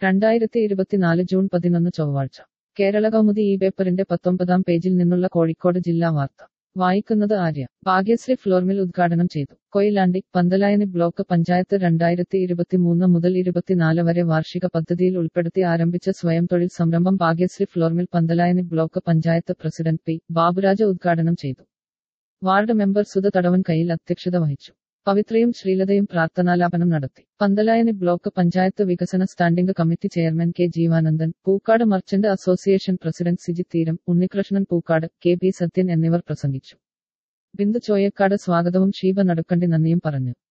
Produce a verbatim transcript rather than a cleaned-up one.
രണ്ടായിരത്തി ഇരുപത്തിനാല് ജൂൺ പതിനൊന്ന് ചൊവ്വാഴ്ച കേരള കൗമുദി ഈ പേപ്പറിന്റെ പത്തൊമ്പതാം പേജിൽ നിന്നുള്ള കോഴിക്കോട് ജില്ലാ വാർത്ത വായിക്കുന്നത് ആര്യ. ഭാഗ്യശ്രീ ഫ്ലോർമിൽ ഉദ്ഘാടനം ചെയ്തു. കൊയിലാണ്ടി. പന്തലായനി ബ്ലോക്ക് പഞ്ചായത്ത് രണ്ടായിരത്തി ഇരുപത്തിമൂന്ന് മുതൽ ഇരുപത്തിനാല് വരെ വാർഷിക പദ്ധതിയിൽ ഉൾപ്പെടുത്തി ആരംഭിച്ച സ്വയം തൊഴിൽ സംരംഭം Bhagyashree flour mill Panthalayani block panchayat president P Baburaj ഉദ്ഘാടനം ചെയ്തു. വാർഡ് മെമ്പർ സുധ തടവൻ കയ്യിൽ അധ്യക്ഷത വഹിച്ചു. പവിത്രയും ശ്രീലതയും പ്രാർത്ഥനാലാപനം നടത്തി. പന്തലായനി ബ്ലോക്ക് പഞ്ചായത്ത് വികസന standing committee chairman K Jeevanandan, Pookkad merchant association president Siji Theeram, Unnikrishnan Pookkad, K P Sathyan എന്നിവർ പ്രസംഗിച്ചു. ബിന്ദു ചോയക്കാട് സ്വാഗതവും ഷീബ നടുക്കണ്ടി നന്ദിയും പറഞ്ഞു.